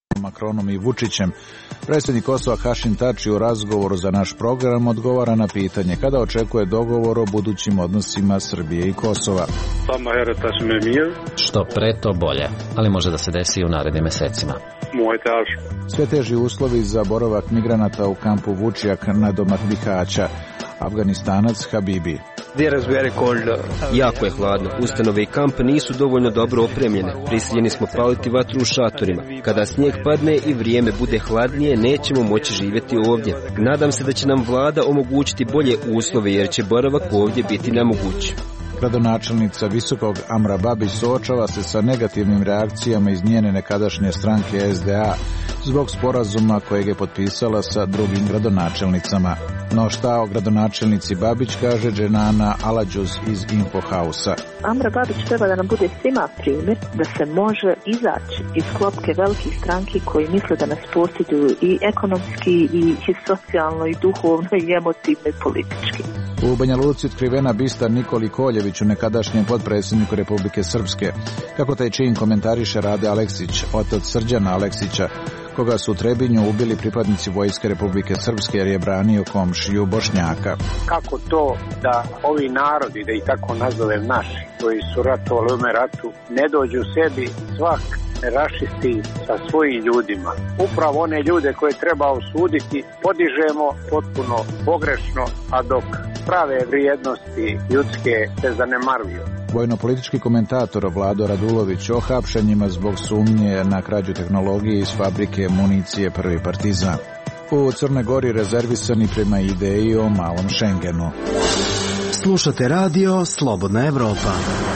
Makronom i Vučićem. Predsjednik Kosova Hašim Tači u razgovoru za naš program odgovara na pitanje kada očekuje dogovor o budućim odnosima Srbije i Kosova. Što pre to bolje, ali može da se desi i u narednim mesecima. Sve teži uslovi za boravak migranata u kampu Vučjak nadomak Bihaća. Afganistanac Habibi. Jako je hladno. Ustanove i kamp nisu dovoljno dobro opremljene. Prisiljeni smo paliti vatru u šatorima. Kada snijeg padne i vrijeme bude hladnije, nećemo moći živjeti ovdje. Nadam se da će nam vlada omogućiti bolje uslove, jer će boravak ovdje biti nemoguć. Gradonačelnica Visokog Amra Babić suočava se sa negativnim reakcijama iz njene nekadašnje stranke SDA zbog sporazuma kojeg je potpisala sa drugim gradonačelnicama. No šta o gradonačelnici Babić kaže Dženana Aladžuz iz Infohausa. Amra Babić treba da nam bude svima primjer da se može izaći iz klopke velikih stranki koji misle da nas posjeduju i ekonomski i socijalno i duhovno i emotivno i politički. U Banja Luci otkrivena bista Nikoli Koljeviću, nekadašnjem potpredsjedniku Republike Srpske. Kako taj čin komentariše Rade Aleksić, otac Srđana Aleksića, koga su u Trebinju ubili pripadnici Vojske Republike Srpske jer je branio komšiju Bošnjaka. Kako to da ovi narodi, da ih tako nazovem naši, koji su ratovali u ovome ratu, ne dođu sebi svak ne rašisti sa svojim ljudima. Upravo one ljude koje treba osuditi podižemo potpuno pogrešno, a dok prave vrijednosti ljudske se zanemaruju. Vojno-politički komentator Vlado Radulović o hapšenjima zbog sumnje na krađu tehnologije iz fabrike municije Prvi Partizan. U Crnoj Gori rezervisani prema ideji o malom Šengenu. Slušate radio Slobodna Evropa.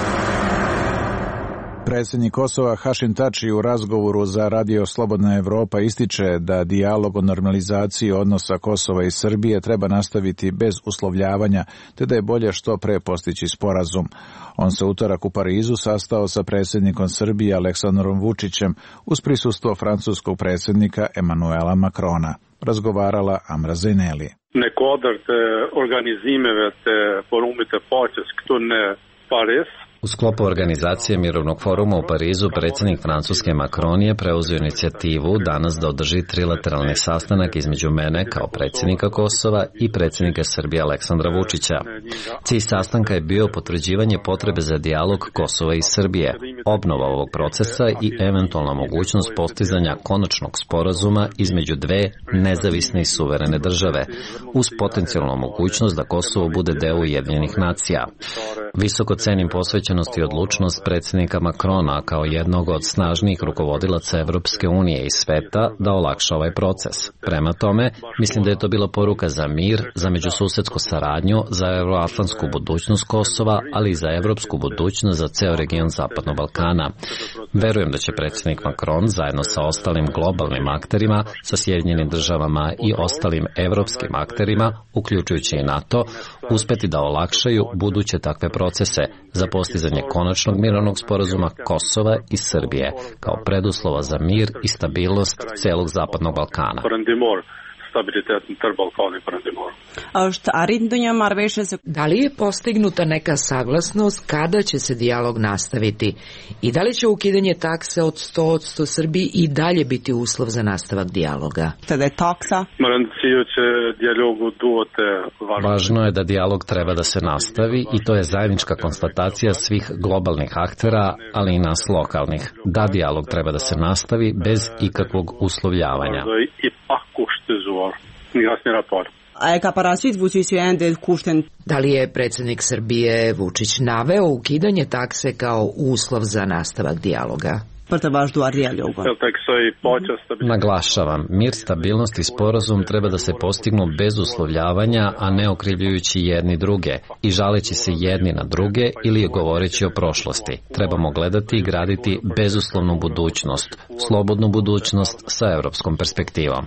Predsjednik Kosova Hašim Tači u razgovoru za radio Slobodna Evropa ističe da dijalog o normalizaciji odnosa Kosova i Srbije treba nastaviti bez uslovljavanja, te da je bolje što pre postići sporazum. On se utorak u Parizu sastao sa predsjednikom Srbije Aleksandrom Vučićem uz prisustvo francuskog predsjednika Emanuela Makrona. Razgovarala Amra Zejneli. U sklopu organizacije Mirovnog foruma u Parizu predsjednik Francuske Macron je preuzeo inicijativu danas da održi trilateralni sastanak između mene kao predsjednika Kosova i predsjednika Srbije Aleksandra Vučića. Cilj sastanka je bio potvrđivanje potrebe za dijalog Kosova i Srbije, obnova ovog procesa i eventualna mogućnost postizanja konačnog sporazuma između dve nezavisne i suverene države, uz potencijalnu mogućnost da Kosovo bude deo Ujedinjenih nacija. Visoko cenim posvećenost i odlučnost predsjednika Makrona kao jednog od snažnijih rukovodilaca Evropske unije i sveta da olakša ovaj proces. Prema tome, mislim da je to bila poruka za mir, za međususedsku saradnju, za euroatlantsku budućnost Kosova, ali i za evropsku budućnost za ceo region Zapadnog Balkana. Verujem da će predsjednik Macron zajedno sa ostalim globalnim akterima, sa Sjedinjenim državama i ostalim evropskim akterima, uključujući i NATO, uspeti da olakšaju buduće takve procese za postizanje konačnog mirovnog sporazuma Kosova i Srbije kao preduslova za mir i stabilnost celog Zapadnog Balkana. Da li je postignuta neka saglasnost kada će se dijalog nastaviti i da li će ukidanje takse od 100% Srbiji i dalje biti uslov za nastavak dijaloga? Važno je da dijalog treba da se nastavi i to je zajednička konstatacija svih globalnih aktera, ali i nas lokalnih. Da dijalog treba da se nastavi bez ikakvog uslovljavanja. Da li je predsjednik Srbije Vučić naveo ukidanje takse kao uslov za nastavak dijaloga? Naglašavam, mir, stabilnost i sporazum treba da se postignu bez uslovljavanja, a ne okrivljujući jedni druge i žaleći se jedni na druge ili govoreći o prošlosti. Trebamo gledati i graditi bezuslovnu budućnost, slobodnu budućnost sa evropskom perspektivom.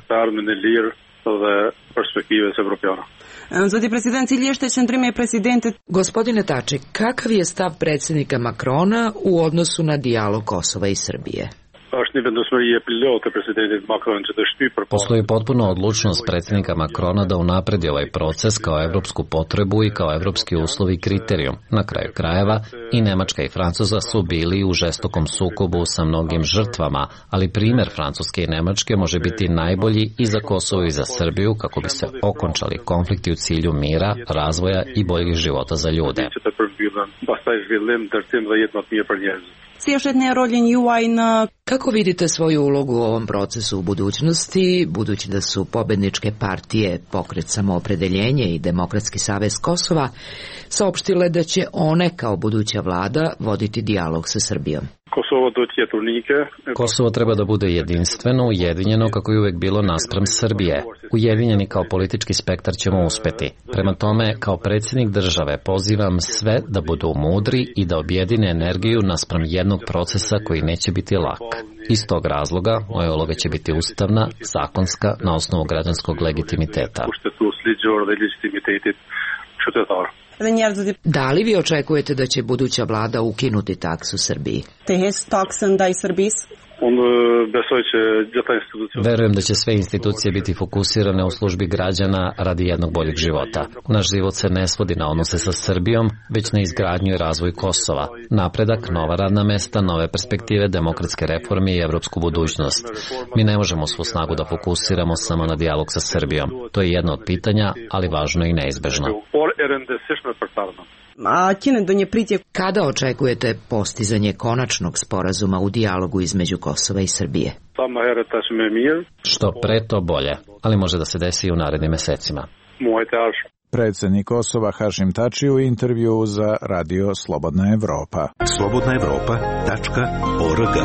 Gospodine Tači, kakav je stav predsjednika Makrona u odnosu na dijalog Kosova i Srbije? Postoji potpuno odlučnost predsjednika Macrona da unapredi ovaj proces kao evropsku potrebu i kao evropski uslov i kriterijum. Na kraju krajeva i Nemačka i Francuska su bili u žestokom sukobu sa mnogim žrtvama, ali primjer Francuske i Nemačke može biti najbolji i za Kosovo i za Srbiju kako bi se okončali konflikti u cilju mira, razvoja i boljih života za ljude. Kako vidite svoju ulogu u ovom procesu u budućnosti, budući da su pobedničke partije Pokret Samoopredeljenje i Demokratski savez Kosova saopštile da će one kao buduća vlada voditi dijalog sa Srbijom? Kosovo treba da bude jedinstveno, ujedinjeno kako je uvek bilo naspram Srbije. Ujedinjeni kao politički spektar ćemo uspeti. Prema tome, kao predsjednik države pozivam sve da budu mudri i da objedine energiju naspram jednog procesa koji neće biti lak. Iz tog razloga, moja uloga će biti ustavna, zakonska, na osnovu građanskog legitimiteta. Da li vi očekujete da će buduća vlada ukinuti taksu Srbiji? Verujem da će sve institucije biti fokusirane u službi građana radi jednog boljeg života. Naš život se ne svodi na odnose sa Srbijom, već na izgradnju i razvoj Kosova. Napredak, nova radna mesta, nove perspektive, demokratske reforme i evropsku budućnost. Mi ne možemo svu snagu da fokusiramo samo na dijalog sa Srbijom. To je jedno od pitanja, ali važno i neizbežno. Kada očekujete postizanje konačnog sporazuma u dijalogu između Kosova i Srbije? Što pre, to bolje, ali može da se desi i u narednim mesecima. Predsjednik Kosova Hašim Tači u intervju za Radio Slobodna Evropa. slobodnaevropa.org.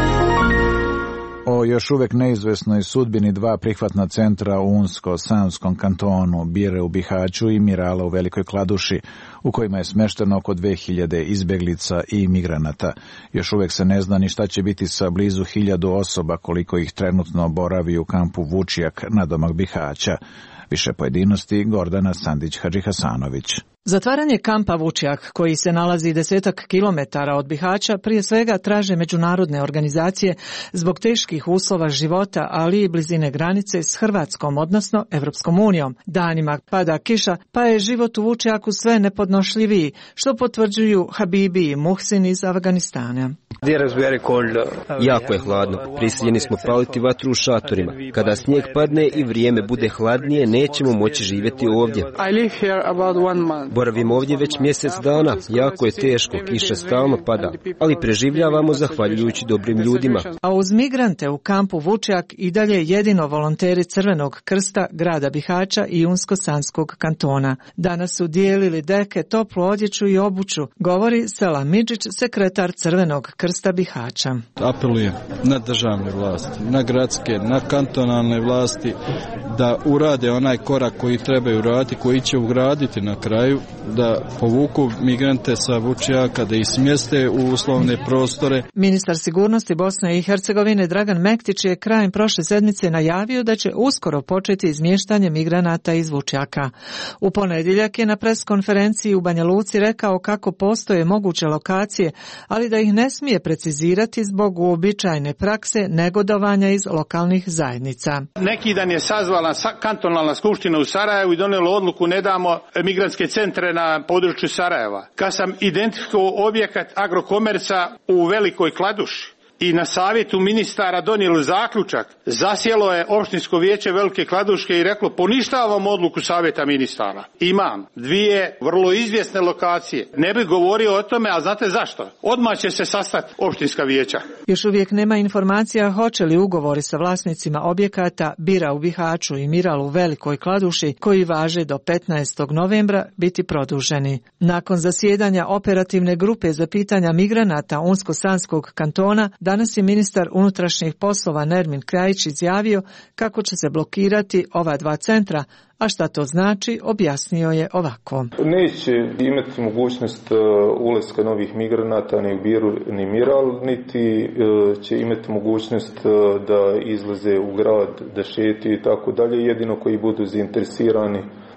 O još uvek neizvesnoj sudbini dva prihvatna centra u Unsko-Sanskom kantonu, Bire u Bihaću i Mirala u Velikoj Kladuši, u kojima je smešteno oko 2000 izbeglica i migranata. Još uvek se ne zna ni šta će biti sa blizu 1000 osoba koliko ih trenutno boravi u kampu Vučijak nadomak Bihaća. Više pojedinosti Gordana Sandić-Hadžihasanović. Zatvaranje kampa Vučjak, koji se nalazi 10 kilometara od Bihaća, prije svega traže međunarodne organizacije zbog teških uslova života, ali i blizine granice s Hrvatskom, odnosno Evropskom unijom. Danima pada kiša, pa je život u Vučjaku sve nepodnošljiviji, što potvrđuju Habibi i Muhsin iz Afganistana. Jako je hladno. Prisiljeni smo paliti vatru u šatorima. Kada snijeg padne i vrijeme bude hladnije, nećemo moći živjeti ovdje. Boravim ovdje već mjesec dana. Jako je teško, kiša stalno pada, ali preživljavamo zahvaljujući dobrim ljudima. A uz migrante u kampu Vučjak i dalje jedino volonteri Crvenog krsta grada Bihaća i Unsko-Sanskog kantona. Danas su dijelili deke, toplu odjeću i obuću, govori Selam Midžić, sekretar Crvenog krsta Bihaća. Apelujem na državne vlasti, na gradske, na kantonalne vlasti da urade onaj korak koji trebaju uraditi, koji će ugraditi na kraju, da povuku migrante sa Vučjaka, da ih smjeste u uslovne prostore. Ministar sigurnosti Bosne i Hercegovine Dragan Mektić je krajem prošle sedmice najavio da će uskoro početi izmještanje migranata iz Vučjaka. U ponedjeljak je na preskonferenciji u Banja Luci rekao kako postoje moguće lokacije, ali da ih ne smije precizirati zbog uobičajene prakse negodovanja iz lokalnih zajednica. Neki dan je sazvala kantonalna skupština u Sarajevu i donijela odluku ne damo migrantske centre na području Sarajeva. Kad sam identifikovao objekat Agrokomerca u Velikoj Kladuši i na savjetu ministara donijeli zaključak, zasjelo je opštinsko vijeće Velike Kladuške i reklo poništavam odluku savjeta ministara. Imam dvije vrlo izvjesne lokacije. Ne bih govorio o tome, a znate zašto? Odmah će se sastati opštinska vijeća. Još uvijek nema informacija hoće li ugovori sa vlasnicima objekata Bira u Bihaću i Miral u Velikoj Kladuši, koji važe do 15. novembra, biti produženi. Nakon zasjedanja operativne grupe za pitanja migranata Unsko-Sanskog kantona, danas je ministar unutrašnjih poslova Nermin Krajić izjavio kako će se blokirati ova dva centra, a šta to znači objasnio je ovako. Neće imati mogućnost ulaska novih migranata ni u Biru ni Miral, niti će imati mogućnost da izlaze u grad, da šetaju i tako dalje, jedino koji budu zainteresirani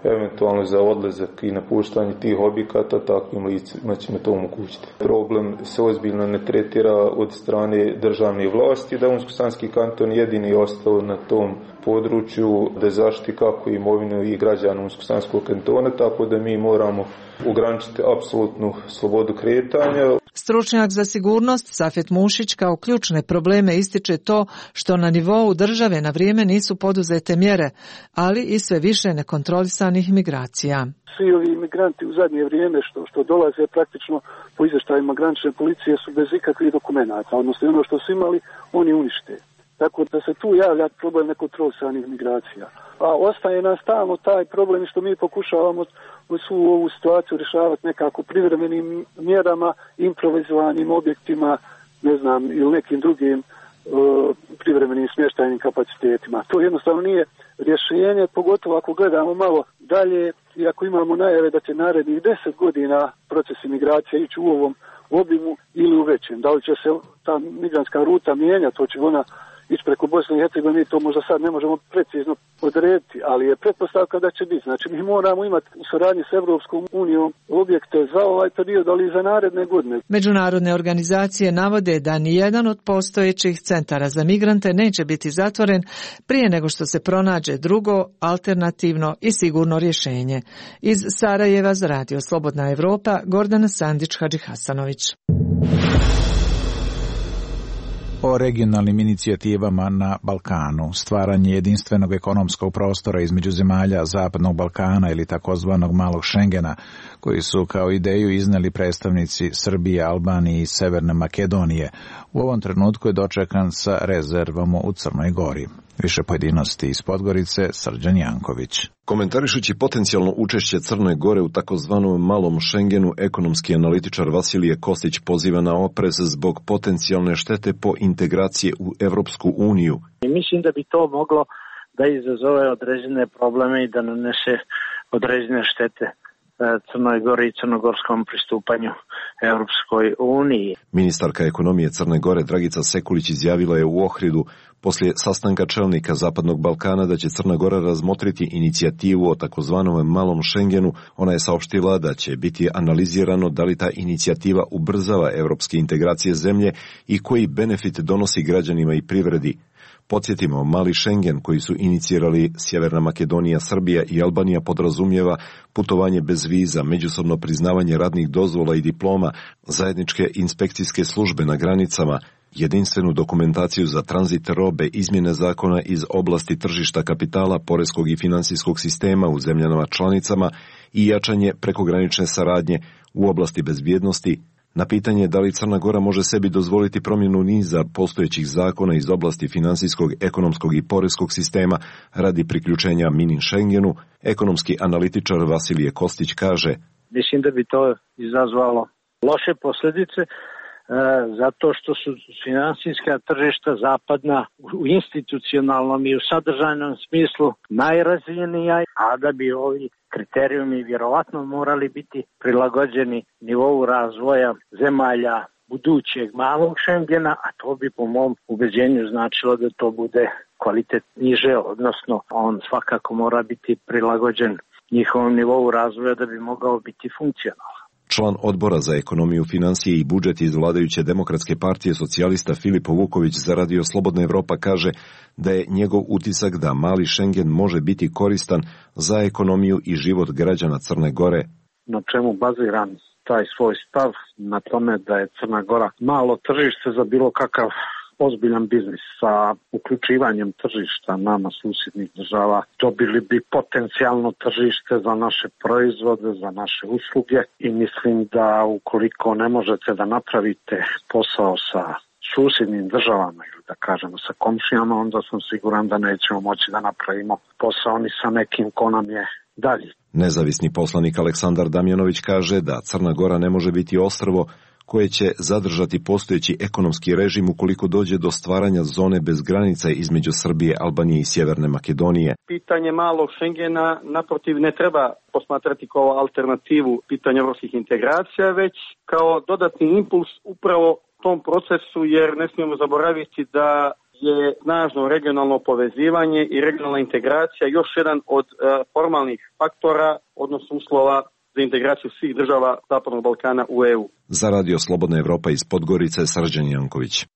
eventualno za odlazak i napuštanje tih objekata, takvim licima ćemo to omogućiti. Problem se ozbiljno ne tretira od strane državne vlasti, da Unsko-Sanski kanton jedini ostao na tom području da zaštiti kako imovinu i građana Unsko-Sanskog kantona, tako da mi moramo ograničiti apsolutnu slobodu kretanja. Stručnjak za sigurnost Safet Mušić kao ključne probleme ističe to što na nivou države na vrijeme nisu poduzete mjere, ali i sve više nekontrolisanih migracija. Svi ovi migranti u zadnje vrijeme što dolaze praktično po izvještajima granične policije su bez ikakvih dokumenata, odnosno ono što su imali oni unište. Tako da se tu javlja problem nekontrolisanih migracija. A ostaje nam stalno taj problem što mi pokušavamo svu ovu situaciju rješavati nekako privremenim mjerama, improvizovanim objektima, ne znam, ili nekim drugim privremenim smještajnim kapacitetima. To jednostavno nije rješenje, pogotovo ako gledamo malo dalje i ako imamo najave da će narednih 10 godina procesi migracije ići u ovom obimu ili u većem. Da li će se ta migrantska ruta mijenjati, to će ona ići preko Bosne i Hercegovine, mi to možda sad ne možemo precizno odrediti, ali je pretpostavka da će biti. Znači mi moramo imati u saradnji s Evropskom unijom objekte za ovaj period, ali i za naredne godine. Međunarodne organizacije navode da nijedan od postojećih centara za migrante neće biti zatvoren prije nego što se pronađe drugo, alternativno i sigurno rješenje. Iz Sarajeva za Radio Slobodna Evropa, Gordana Sandić-Hadžihasanović. O regionalnim inicijativama na Balkanu, stvaranje jedinstvenog ekonomskog prostora između zemalja Zapadnog Balkana ili takozvanog malog Šengena, koji su kao ideju izneli predstavnici Srbije, Albanije i Severne Makedonije, u ovom trenutku je dočekan sa rezervama u Crnoj Gori. Više pojedinosti iz Podgorice, Srđan Janković. Komentarišući potencijalno učešće Crne Gore u takozvanom malom Šengenu, ekonomski analitičar Vasilije Kostić poziva na oprez zbog potencijalne štete po integracije u Evropsku uniju. Mislim da bi to moglo da izazove određene probleme i da nanese određene štete Crnoj Gori i crnogorskom pristupanju Evropskoj uniji. Ministarka ekonomije Crne Gore Dragica Sekulić izjavila je u Ohridu poslije sastanka čelnika Zapadnog Balkana da će Crna Gora razmotriti inicijativu o takozvanom malom Šengenu. Ona je saopštila da će biti analizirano da li ta inicijativa ubrzava evropske integracije zemlje i koji benefit donosi građanima i privredi. Podsjetimo, mali Šengen koji su inicirali Sjeverna Makedonija, Srbija i Albanija podrazumijeva putovanje bez viza, međusobno priznavanje radnih dozvola i diploma, zajedničke inspekcijske službe na granicama, jedinstvenu dokumentaciju za tranzit robe, izmjene zakona iz oblasti tržišta kapitala, poreskog i financijskog sistema u zemljama članicama i jačanje prekogranične saradnje u oblasti bezbjednosti. Na pitanje da li Crna Gora može sebi dozvoliti promjenu niza postojećih zakona iz oblasti financijskog, ekonomskog i poreskog sistema radi priključenja mini Šengenu, ekonomski analitičar Vasilije Kostić kaže: Mislim da bi to izazvalo loše posljedice zato što su financijska tržišta zapadna u institucionalnom i u sadržajnom smislu najrazvijenija, a da bi ovi kriterijumi vjerovatno morali biti prilagođeni nivou razvoja zemalja budućeg malog Šengena, a to bi po mom ubeđenju značilo da to bude kvalitet niže, odnosno on svakako mora biti prilagođen njihovom nivou razvoja da bi mogao biti funkcionalan. Član odbora za ekonomiju, financije i budžet iz vladajuće Demokratske partije socijalista Filipo Vuković za Radio Slobodna Evropa kaže da je njegov utisak da mali Šengen može biti koristan za ekonomiju i život građana Crne Gore. Na čemu baziram taj svoj stav? Na tome da je Crna Gora malo tržište za bilo kakav ozbiljan biznis. Sa uključivanjem tržišta nama susjednih država dobili bi potencijalno tržište za naše proizvode, za naše usluge i mislim da ukoliko ne možete da napravite posao sa susjednim državama ili da kažemo sa komšijama, onda sam siguran da nećemo moći da napravimo posao ni sa nekim ko nam je dalje. Nezavisni poslanik Aleksandar Damjanović kaže da Crna Gora ne može biti ostrvo koje će zadržati postojeći ekonomski režim ukoliko dođe do stvaranja zone bez granica između Srbije, Albanije i Sjeverne Makedonije. Pitanje malog Šengena naprotiv ne treba posmatrati kao alternativu pitanja evropskih integracija, već kao dodatni impuls upravo tom procesu, jer ne smijemo zaboraviti da je snažno regionalno povezivanje i regionalna integracija još jedan od formalnih faktora, odnosno uslova za integraciju svih država Zapadnog Balkana u EU. Za Radio Slobodna Evropa iz Podgorice, Srđan Janković.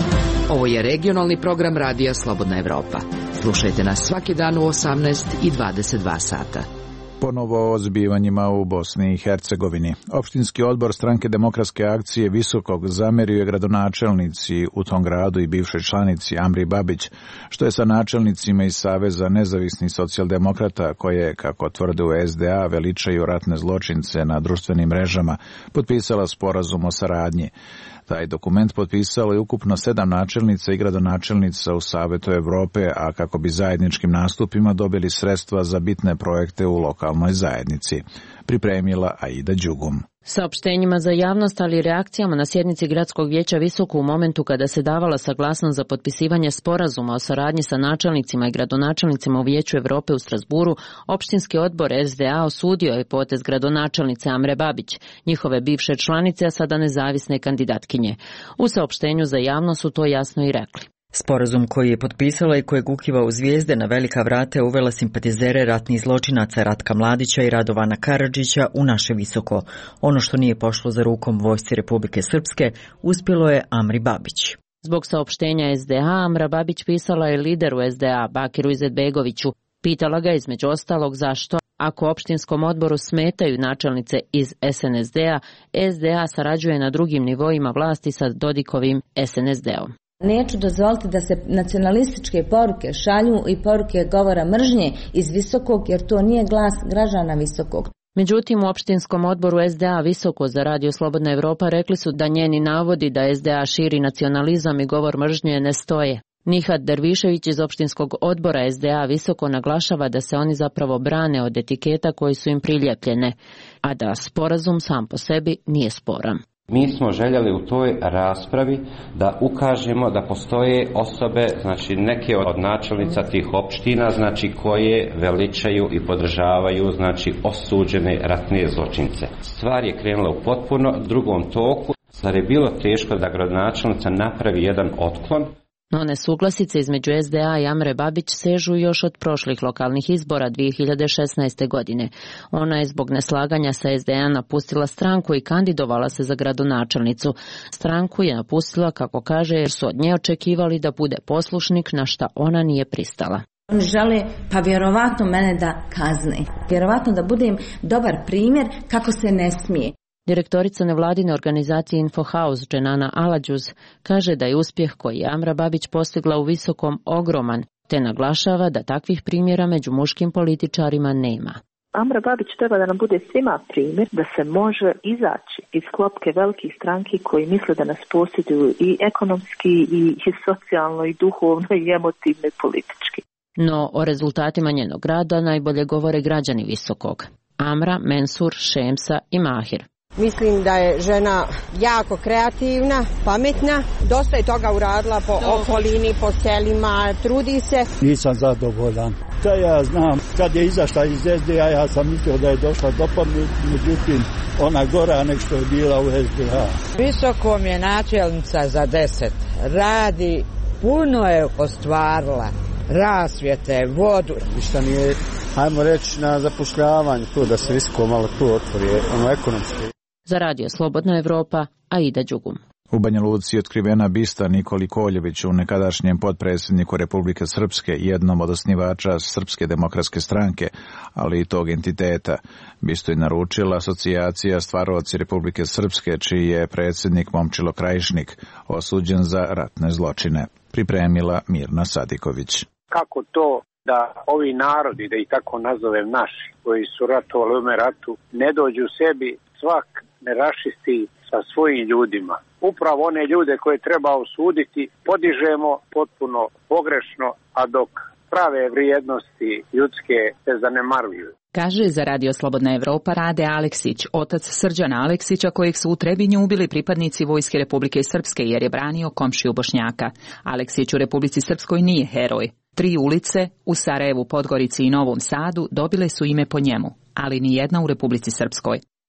Ovo je regionalni program Radija Slobodna Evropa. Slušajte nas svaki dan u 18 i 22 sata. Ponovo o zbivanjima u Bosni i Hercegovini. Opštinski odbor Stranke demokratske akcije Visokog zamerio je gradonačelnici u tom gradu i bivšoj članici Amri Babić, što je sa načelnicima iz Saveza nezavisnih socijaldemokrata koje, kako tvrde u SDA, veličaju ratne zločince na društvenim mrežama, potpisala sporazum o saradnji. Taj dokument potpisalo je ukupno 7 načelnica i gradonačelnica u Savetu Evrope, a kako bi zajedničkim nastupima dobili sredstva za bitne projekte u lokalnoj zajednici. Pripremila Aida Đugum. Saopštenjima za javnost, ali i reakcijama na sjednici Gradskog vijeća Visoko u momentu kada se davala saglasnost za potpisivanje sporazuma o saradnji sa načelnicima i gradonačelnicima u Vijeću Evrope u Strasburu, opštinski odbor SDA osudio je potez gradonačelnice Amre Babić, njihove bivše članice, a sada nezavisne kandidatkinje. U saopštenju za javnost su to jasno i rekli. Sporazum koji je potpisala i kojeg ukiva u zvijezde na velika vrata je uvela simpatizere ratnih zločinaca Ratka Mladića i Radovana Karadžića u naše Visoko. Ono što nije pošlo za rukom vojsci Republike Srpske uspjelo je Amri Babić. Zbog saopštenja SDA, Amra Babić pisala je lideru SDA, Bakiru Izetbegoviću. Pitala ga između ostalog zašto, ako opštinskom odboru smetaju načelnice iz SNSD-a, SDA sarađuje na drugim nivoima vlasti sa Dodikovim SNSD-om. Neću dozvoliti da se nacionalističke poruke šalju i poruke govora mržnje iz Visokog, jer to nije glas građana Visokog. Međutim, u opštinskom odboru SDA Visoko za Radio Slobodna Evropa rekli su da njeni navodi da SDA širi nacionalizam i govor mržnje ne stoje. Nihat Dervišević iz opštinskog odbora SDA Visoko naglašava da se oni zapravo brane od etiketa koji su im priljepljene, a da sporazum sam po sebi nije sporan. Mi smo željeli u toj raspravi da ukažemo da postoje osobe, znači neke od načelnica tih opština, znači koje veličaju i podržavaju, znači osuđene ratne zločince. Stvar je krenula u potpuno drugom toku, zar je bilo teško da gradonačelnica napravi jedan otklon. No nesuglasice između SDA i Amre Babić sežu još od prošlih lokalnih izbora 2016. godine. Ona je zbog neslaganja sa SDA napustila stranku i kandidovala se za gradonačelnicu. Stranku je napustila, kako kaže, jer su od nje očekivali da bude poslušnik, na šta ona nije pristala. Oni žele pa vjerovatno mene da kazne. Vjerovatno da budem dobar primjer kako se ne smije. Direktorica nevladine organizacije Infohouse Dženana Aladžuz kaže da je uspjeh koji je Amra Babić postigla u Visokom ogroman, te naglašava da takvih primjera među muškim političarima nema. Amra Babić treba da nam bude svima primjer da se može izaći iz klopke velikih stranki koji misle da nas posjeduju i ekonomski i socijalno i duhovno i emotivno i politički. No o rezultatima njenog rada najbolje govore građani Visokog. Amra, Mensur, Šemsa i Mahir. Mislim da je žena jako kreativna, pametna, dosta je toga uradila po okolini, po selima, trudi se. Nisam zadovoljan. Da ja znam, kad je izašla iz SDA, ja sam mislio da je došla do pameti, međutim ona gora nek što je bila u SDA. Visokom je načelnica za 10. Radi, puno je ostvarila. Rasvjete, vodu. Ništa nije, hajmo reći, na zapošljavanju, to da se Visoko malo tu otvori, ekonomski. Za Radio Slobodna Evropa, Aida Đugum. U Banja Luci je otkrivena bista Nikoli Koljeviću, nekadašnjem potpredsjedniku Republike Srpske, jednom od osnivača Srpske demokratske stranke, ali i tog entiteta. Bistu je naručila asocijacija Stvaraoci Republike Srpske, čiji je predsjednik Momčilo Krajišnik osuđen za ratne zločine. Pripremila Mirna Sadiković. Kako to da ovi narodi, da ih tako nazovem naši, koji su ratovali u ovome ratu, ne dođu sebi, svak ne rašisti sa svojim ljudima. Upravo one ljude koje treba osuditi podižemo potpuno pogrešno, a dok prave vrijednosti ljudske se zanemaruju. Kaže za Radio Slobodna Evropa Rade Aleksić, otac Srđana Aleksića, kojeg su u Trebinju ubili pripadnici Vojske Republike Srpske jer je branio komšiju Bošnjaka. Aleksić u Republici Srpskoj nije heroj. 3 ulice u Sarajevu, Podgorici i Novom Sadu dobile su ime po njemu, ali ni jedna u Republici Srpskoj.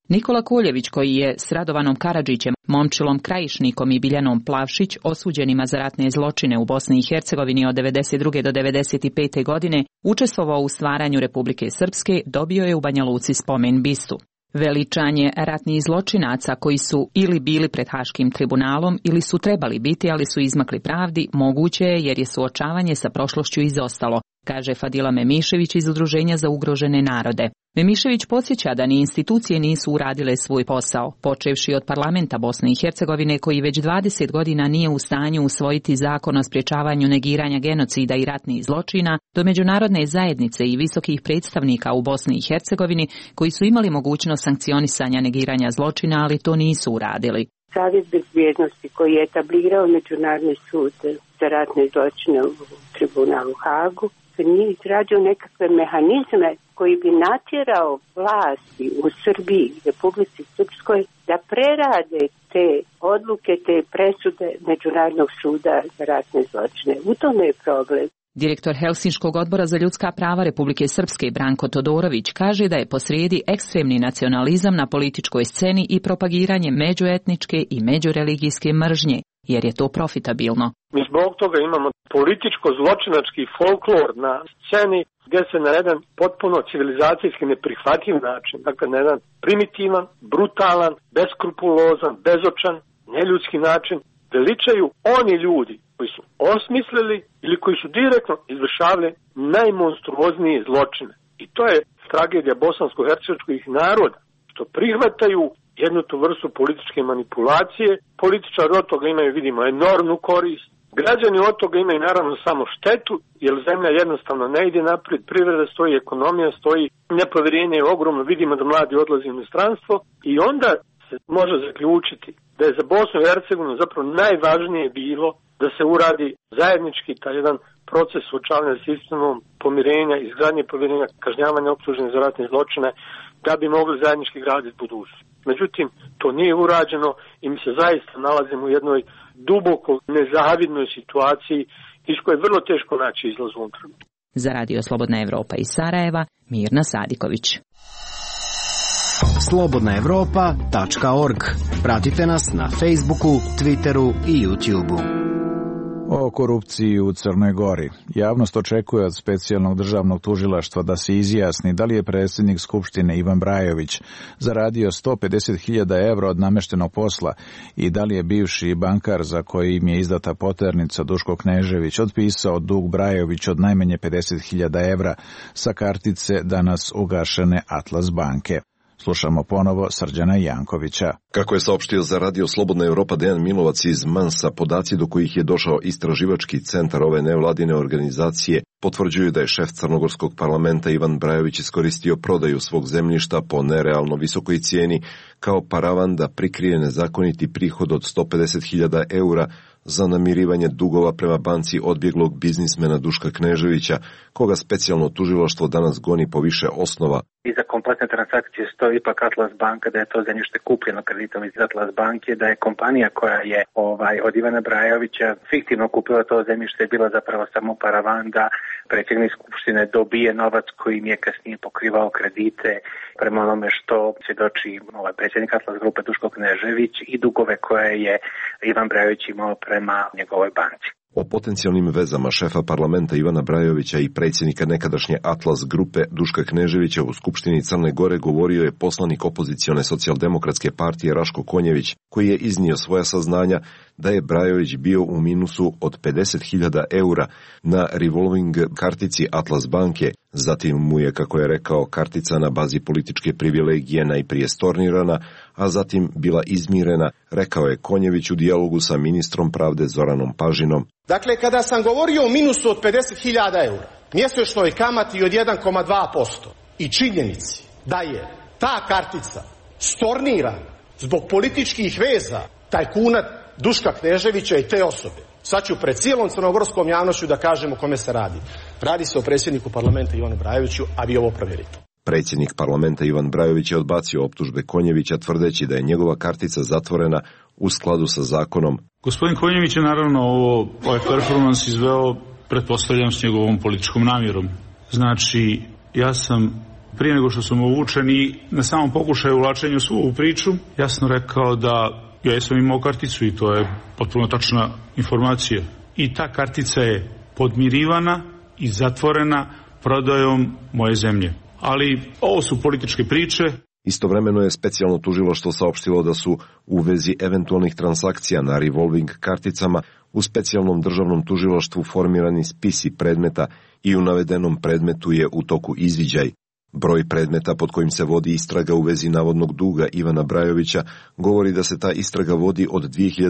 Nikola Koljević, koji je s Radovanom Karadžićem, Momčilom Krajišnikom i Biljanom Plavšić, osuđenima za ratne zločine u Bosni i Hercegovini od 1992. do 1995. godine, učestvovao u stvaranju Republike Srpske, dobio je u Banja Luci spomen bistu. Veličanje ratnih zločinaca koji su ili bili pred Haškim tribunalom ili su trebali biti, ali su izmakli pravdi, moguće je jer je suočavanje sa prošlošću izostalo, kaže Fadila Memišević iz Udruženja za ugrožene narode. Memišević podsjeća da ni institucije nisu uradile svoj posao, počevši od parlamenta Bosne i Hercegovine koji već 20 godina nije u stanju usvojiti zakon o sprječavanju negiranja genocida i ratnih zločina, do međunarodne zajednice i visokih predstavnika u Bosni i Hercegovini koji su imali mogućnost sankcionisanja negiranja zločina, ali to nisu uradili. Savjet bezbjednosti koji je etablirao Međunarodni sud za ratne zločine u tribunalu u Hagu nije izradio nekakve mehanizme koji bi natjerao vlasti u Srbiji, Republici Srpskoj, da prerade te odluke, te presude Međunarodnog suda za ratne zločine. U tome je problem. Direktor Helsinškog odbora za ljudska prava Republike Srpske Branko Todorović kaže da je posrijedi ekstremni nacionalizam na političkoj sceni i propagiranje međuetničke i međureligijske mržnje, jer je to profitabilno. Mi zbog toga imamo političko-zločinački folklor na sceni gdje se na jedan potpuno civilizacijski neprihvatljiv način, dakle na jedan primitivan, brutalan, beskrupulozan, bezočan, neljudski način veličaju oni ljudi koji su osmislili ili koji su direktno izvršavali najmonstruoznije zločine. I to je tragedija bosansko-hercegovačkih naroda, što prihvataju jednu tu vrstu političke manipulacije. Političari od toga imaju, vidimo, enormnu korist. Građani od toga imaju naravno samo štetu, jer zemlja jednostavno ne ide naprijed, privreda stoji, ekonomija stoji, nepovjerenje je ogromno, vidimo da mladi odlaze u inostranstvo i onda se može zaključiti da je za Bosnu i Hercegovinu zapravo najvažnije bilo da se uradi zajednički taj jedan proces suočavanja s istinom, pomirenja, izgradnje povjerenja, kažnjavanja optuženih za ratne zločine, da bi mogli zajednički graditi budućnost. Međutim, to nije urađeno i mi se zaista nalazimo u jednoj duboko nezavidnoj situaciji iz koje je vrlo teško naći izlaz u ovom trenutku. Za Radio Slobodna Evropa iz Sarajeva, Mirna Sadiković. slobodnaevropa.org. Pratite nas na Facebooku, Twitteru i YouTubeu. O korupciji u Crnoj Gori. Javnost očekuje od specijalnog državnog tužilaštva da se izjasni da li je predsjednik Skupštine Ivan Brajović zaradio 150.000 evra od nameštenog posla i da li je bivši bankar za koji im je izdata poternica Duško Knežević otpisao dug Brajović od najmanje 50.000 evra sa kartice danas ugašene Atlas banke. Slušamo ponovo Srđana Jankovića. Kako je saopštio za Radio Slobodna Evropa Dejan Milovac iz Mansa, podaci do kojih je došao istraživački centar ove nevladine organizacije potvrđuju da je šef Crnogorskog parlamenta Ivan Brajović iskoristio prodaju svog zemljišta po nerealno visokoj cijeni kao paravan da prikrije nezakoniti prihod od 150.000 eura za namirivanje dugova prema banci odbjeglog biznismena Duška Kneževića, koga specijalno tužilaštvo danas goni po više osnova. Iza kompletne transakcije stoji ipak Atlas banka, da je to zemljište kupljeno kreditom iz Atlas banke, da je kompanija koja je od Ivana Brajovića fiktivno kupila to zemljište je bila zapravo samo paravan da predsjednik Skupštine dobije novac kojim je kasnije pokrivao kredite prema onome što svjedoči predsjednik Atlas grupe Duško Knežević i dugove koje je Ivan Brajović imao prema njegovoj banci. O potencijalnim vezama šefa parlamenta Ivana Brajovića i predsjednika nekadašnje Atlas grupe Duška Kneževića u Skupštini Crne Gore govorio je poslanik opozicione socijaldemokratske partije Raško Konjević, koji je iznio svoja saznanja da je Brajović bio u minusu od 50.000 eura na revolving kartici Atlas banke. Zatim mu je, kako je rekao, kartica na bazi političke privilegije najprije stornirana, a zatim bila izmirena, rekao je Konjević u dijalogu sa ministrom pravde Zoranom Pažinom. Dakle, kada sam govorio o minusu od 50.000 eura, mjesečnoj kamati od 1,2% i činjenici da je ta kartica stornirana zbog političkih veza tajkuna Duška Kneževića i te osobe, sad ću pred cijelom crnogorskom javnošću da kažem o kome se radi. Radi se o predsjedniku parlamenta Ivanu Brajoviću, a vi ovo provjerite. Predsjednik parlamenta Ivan Brajović je odbacio optužbe Konjevića tvrdeći da je njegova kartica zatvorena u skladu sa zakonom. Gospodin Konjević je naravno ovaj performans izveo, pretpostavljam, s njegovom političkom namjerom. Znači, ja sam prije nego što sam uvučen i na samom pokušaju ulačenja u svu ovu priču, jasno rekao da ja sam imao karticu i to je potpuno tačna informacija. I ta kartica je podmirivana i zatvorena prodajom moje zemlje. Ali ovo su političke priče. Istovremeno je specijalno tužilaštvo saopštilo da su u vezi eventualnih transakcija na revolving karticama u specijalnom državnom tužilaštvu formirani spisi predmeta i u navedenom predmetu je u toku izviđaj. Broj predmeta pod kojim se vodi istraga u vezi navodnog duga Ivana Brajovića govori da se ta istraga vodi od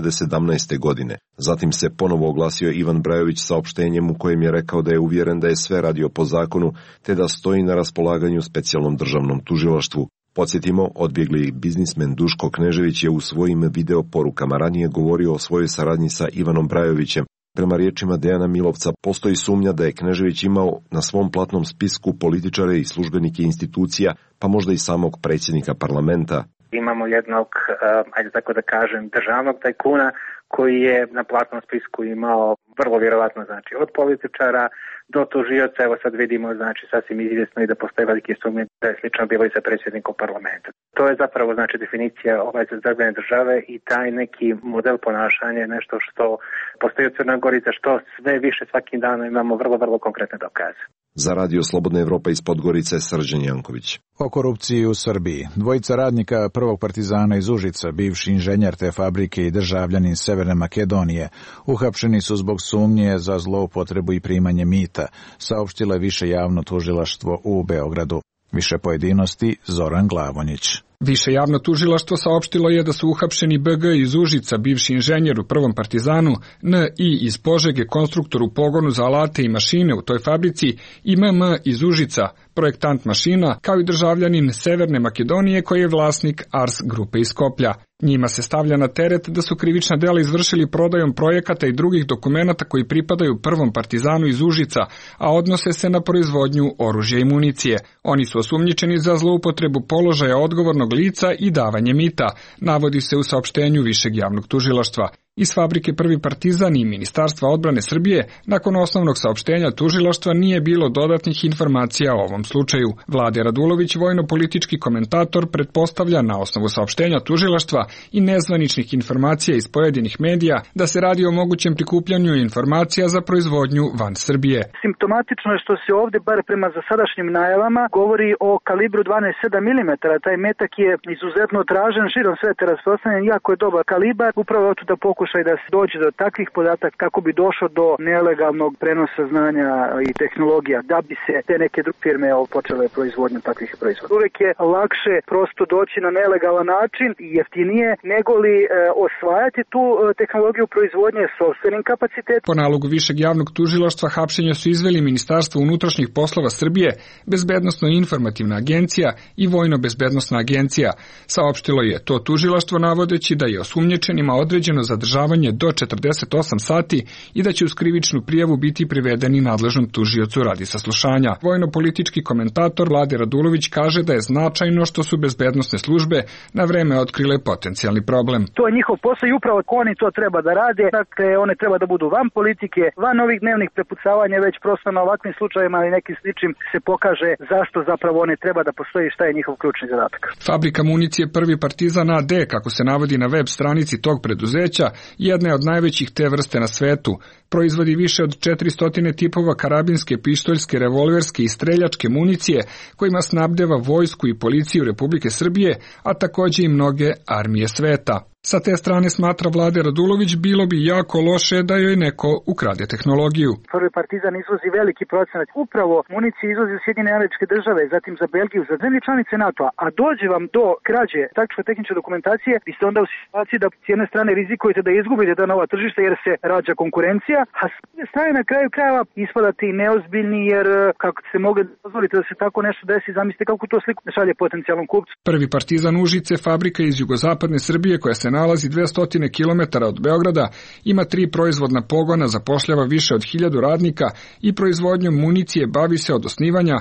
2017. godine. Zatim se ponovo oglasio Ivan Brajović saopštenjem u kojem je rekao da je uvjeren da je sve radio po zakonu te da stoji na raspolaganju specijalnom državnom tužilaštvu. Podsjetimo, odbjegli biznismen Duško Knežević je u svojim video porukama ranije govorio o svojoj saradnji sa Ivanom Brajovićem. Prema riječima Dejana Milovca, postoji sumnja da je Knežević imao na svom platnom spisku političare i službenike institucija, pa možda i samog predsjednika parlamenta. Imamo jednog, ajde tako da kažem, državnog tajkuna koji je na platnom spisku imao vrlo vjerovatno znači od političara do tužioca. Evo sad vidimo znači sasvim izvjesno i da postoje velike sumnje da je slično bilo i sa predsjednikom parlamenta. To je zapravo znači definicija zdravstvene države i taj neki model ponašanja, nešto što postoji u Crnoj Gori, za što sve više svakim danom imamo vrlo konkretne dokaze. Za Radio Slobodna Evropa iz Podgorice, Srđan Janković. O korupciji u Srbiji. Dvojica radnika prvog partizana iz Užica, bivši inženjer te fabrike i državljanin Severne Makedonije, uhapšeni su zbog sumnje za zloupotrebu i primanje mita, saopštilo je Više javno tužilaštvo u Beogradu. Više pojedinosti Zoran Glavonjić. Više javno tužilaštvo saopštilo je da su uhapšeni BG iz Užica, bivši inženjer u prvom partizanu, NI iz Požege, konstruktor u pogonu za alate i mašine u toj fabrici i MM iz Užica, projektant mašina, kao i državljanin Severne Makedonije koji je vlasnik Ars grupe iz Skoplja. Njima se stavlja na teret da su krivična dela izvršili prodajom projekata i drugih dokumenata koji pripadaju prvom partizanu iz Užica, a odnose se na proizvodnju oružja i municije. Oni su osumnjičeni za zloupotrebu položaja odgovornog lica i davanje mita, navodi se u saopštenju Višeg javnog tužilaštva. Iz fabrike Prvi partizan i Ministarstva odbrane Srbije, nakon osnovnog saopštenja tužilaštva nije bilo dodatnih informacija o ovom slučaju. Vlade Radulović, vojno-politički komentator, pretpostavlja na osnovu saopštenja tužilaštva i nezvaničnih informacija iz pojedinih medija da se radi o mogućem prikupljanju informacija za proizvodnju van Srbije. Simptomatično je što se ovdje, bar prema zasadašnjim najavama, govori o kalibru 12,7 mm. Taj metak je izuzetno tražen, širom sveta rasprostranjen, jako je dobar kalibar, upravo tu da pokušaj da se dođe do takvih podataka kako bi došlo do nelegalnog prenosa znanja i tehnologija, da bi se te neke druge firme počele proizvodnju takvih proizvoda. Uvijek je lakše prosto doći na nelegalan način i jeftinije nego li osvajati tu tehnologiju proizvodnje sopstvenim kapacitetom. Po nalogu Višeg javnog tužilaštva hapšenja su izveli Ministarstvo unutrašnjih poslova Srbije, Bezbednosno-informativna agencija i Vojno-bezbednosna agencija. Saopštilo je to tužilaštvo navodeći da je osumnjičenima određeno zadržavanje do 48 sati i da će uz krivičnu prijavu biti privedeni nadležnom tužiocu radi saslušanja. Vojno-politički komentator Vlade Radulović kaže da je značajno što su bezbednosne službe na vreme otkrile potencijalni problem. To je njihov posao i upravo oni to treba da rade, dakle one treba da budu van politike, van ovih dnevnih prepucavanja, već prosto na ovakvim slučajevima ili nekim sličnim se pokaže zašto zapravo one treba da postoji i šta je njihov ključni zadatak. Fabrika municije Prvi partizan AD, kako se navodi na web stranici tog preduzeća, jedna je od najvećih te vrste na svetu. Proizvodi više od 400 tipova karabinske, pištoljske, revolverske i streljačke municije kojima snabdeva vojsku i policiju Republike Srbije, a takođe i mnoge armije sveta. Sa te strane, smatra Vlade Radulović, bilo bi jako loše da joj neko ukrade tehnologiju. Prvi partizan izvozi veliki procenat. Upravo municije izvozi u Sjedinjene Američke Države, zatim za Belgiju, za zemlje članice NATO-a, a dođe vam do krađe taktičko-tehničke dokumentacije, vi ste onda u situaciji da s jedne strane rizikujete da izgubite ta nova tržišta jer se rađa konkurencija, a s druge strane na kraju krajeva ispadate i neozbiljni jer kako se mogli dozvoliti da se tako nešto desi, zamislite kako to sliku šalje potencijalnom kupcu. Prvi partizan Užice, fabrika iz jugozapadne Srbije koja se nalazi 200 km od Beograda, ima 3 proizvodna pogona, zapošljava više od 1000 radnika i proizvodnjom municije bavi se od osnivanja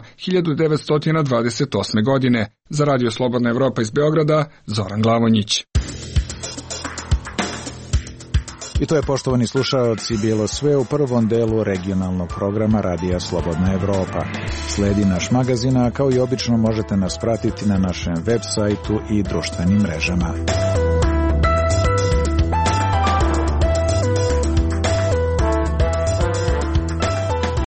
1928. godine. Za Radio Slobodna Evropa iz Beograda, Zoran Glavonjić. I to je, poštovani slušaoci, bilo sve u prvom delu regionalnog programa Radija Slobodna Evropa. Sledi naš magazin, a kao i obično možete nas pratiti na našem web sajtu i društvenim mrežama.